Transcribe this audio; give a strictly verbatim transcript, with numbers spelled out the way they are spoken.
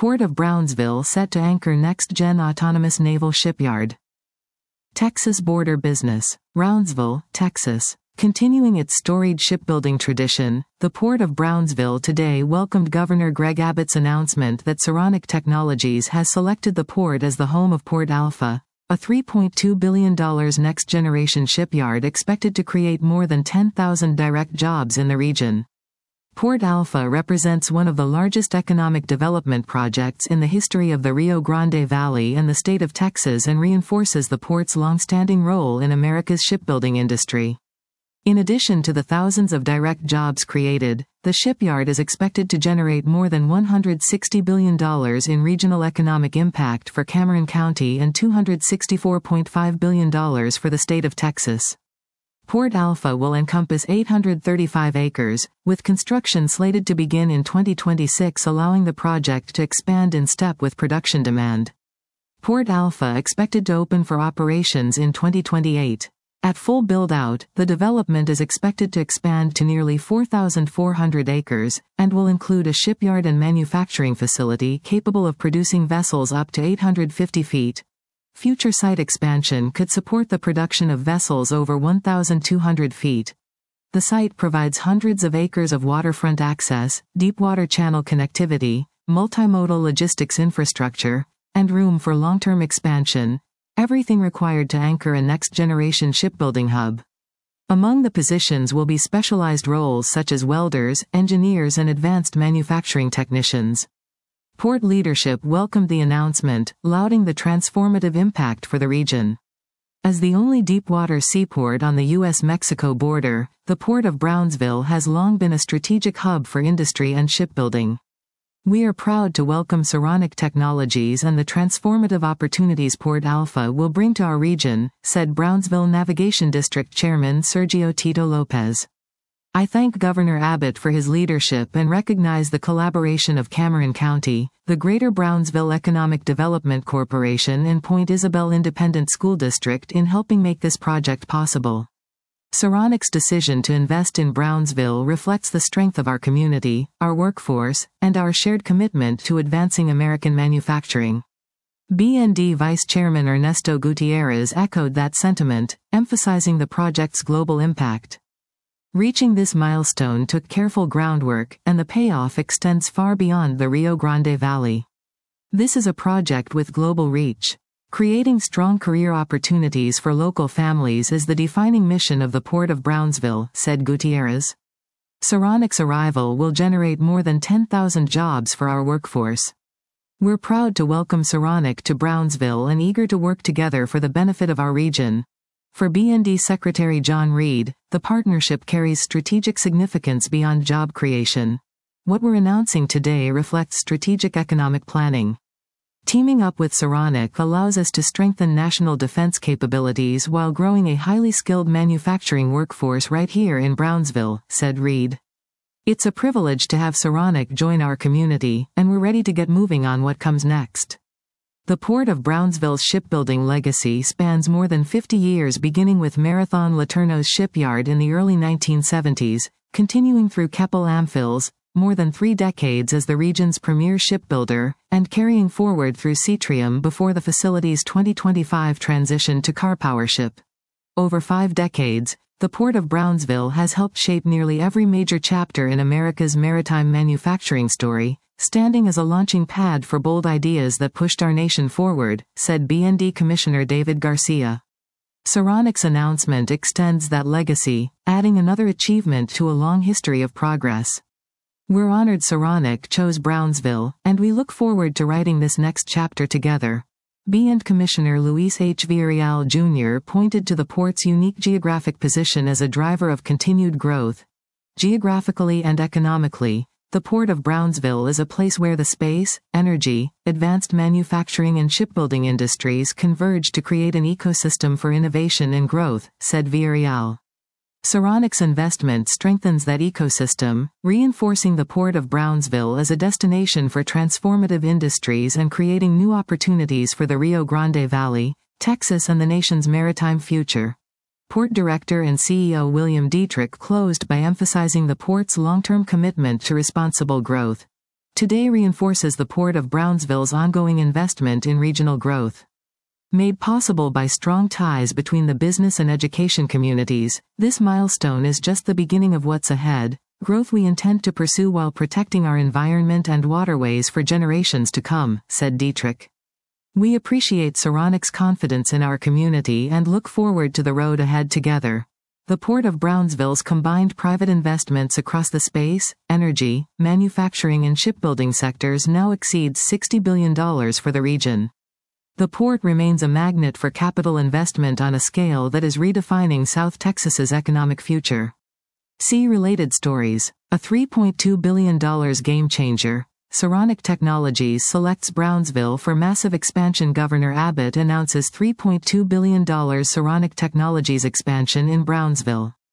Port of Brownsville set to anchor next-gen autonomous naval shipyard. Texas border business. Brownsville, Texas. Continuing its storied shipbuilding tradition, the Port of Brownsville today welcomed Governor Greg Abbott's announcement that Saronic Technologies has selected the port as the home of Port Alpha, a three point two billion dollars next-generation shipyard expected to create more than ten thousand direct jobs in the region. Port Alpha represents one of the largest economic development projects in the history of the Rio Grande Valley and the state of Texas and reinforces the port's long-standing role in America's shipbuilding industry. In addition to the thousands of direct jobs created, the shipyard is expected to generate more than one hundred sixty billion dollars in regional economic impact for Cameron County and two hundred sixty-four point five billion dollars for the state of Texas. Port Alpha will encompass eight hundred thirty-five acres, with construction slated to begin in twenty twenty-six, allowing the project to expand in step with production demand. Port Alpha expected to open for operations in twenty twenty-eight. At full build-out, the development is expected to expand to nearly four thousand four hundred acres, and will include a shipyard and manufacturing facility capable of producing vessels up to eight hundred fifty feet. Future site expansion could support the production of vessels over one thousand two hundred feet. The site provides hundreds of acres of waterfront access, deepwater channel connectivity, multimodal logistics infrastructure, and room for long-term expansion, everything required to anchor a next-generation shipbuilding hub. Among the positions will be specialized roles such as welders, engineers, and advanced manufacturing technicians. Port leadership welcomed the announcement, lauding the transformative impact for the region. As the only deepwater seaport on the U S Mexico border, the Port of Brownsville has long been a strategic hub for industry and shipbuilding. We are proud to welcome Saronic Technologies and the transformative opportunities Port Alpha will bring to our region, said Brownsville Navigation District Chairman Sergio Tito Lopez. I thank Governor Abbott for his leadership and recognize the collaboration of Cameron County, the Greater Brownsville Economic Development Corporation and Point Isabel Independent School District in helping make this project possible. Saronic's decision to invest in Brownsville reflects the strength of our community, our workforce, and our shared commitment to advancing American manufacturing. B N D Vice Chairman Ernesto Gutierrez echoed that sentiment, emphasizing the project's global impact. Reaching this milestone took careful groundwork, and the payoff extends far beyond the Rio Grande Valley. This is a project with global reach. Creating strong career opportunities for local families is the defining mission of the Port of Brownsville, said Gutierrez. Saronic's arrival will generate more than ten thousand jobs for our workforce. We're proud to welcome Saronic to Brownsville and eager to work together for the benefit of our region. For B N D Secretary John Reed, the partnership carries strategic significance beyond job creation. What we're announcing today reflects strategic economic planning. Teaming up with Saronic allows us to strengthen national defense capabilities while growing a highly skilled manufacturing workforce right here in Brownsville, said Reed. It's a privilege to have Saronic join our community, and we're ready to get moving on what comes next. The Port of Brownsville's shipbuilding legacy spans more than fifty years, beginning with Marathon Laterno's shipyard in the early nineteen seventies, continuing through Keppel Amphils, more than three decades as the region's premier shipbuilder, and carrying forward through Seatrium before the facility's twenty twenty-five transition to Karpowership. Over five decades, the Port of Brownsville has helped shape nearly every major chapter in America's maritime manufacturing story, standing as a launching pad for bold ideas that pushed our nation forward, said B N D Commissioner David Garcia. Saronic's announcement extends that legacy, adding another achievement to a long history of progress. We're honored Saronic chose Brownsville, and we look forward to writing this next chapter together. B N D Commissioner Luis H. Villarreal Junior pointed to the port's unique geographic position as a driver of continued growth. Geographically and economically, the Port of Brownsville is a place where the space, energy, advanced manufacturing and shipbuilding industries converge to create an ecosystem for innovation and growth, said Villarreal. Saronic's investment strengthens that ecosystem, reinforcing the Port of Brownsville as a destination for transformative industries and creating new opportunities for the Rio Grande Valley, Texas and the nation's maritime future. Port Director and C E O William Dietrich closed by emphasizing the port's long-term commitment to responsible growth. today reinforces the Port of Brownsville's ongoing investment in regional growth. Made possible by strong ties between the business and education communities, this milestone is just the beginning of what's ahead, growth we intend to pursue while protecting our environment and waterways for generations to come, said Dietrich. We appreciate Saronic's confidence in our community and look forward to the road ahead together. The Port of Brownsville's combined private investments across the space, energy, manufacturing and shipbuilding sectors now exceeds sixty billion dollars for the region. The port remains a magnet for capital investment on a scale that is redefining South Texas's economic future. See related stories. A three point two billion dollars game changer. Saronic Technologies selects Brownsville for massive expansion. Governor Abbott announces three point two billion dollars Saronic Technologies expansion in Brownsville.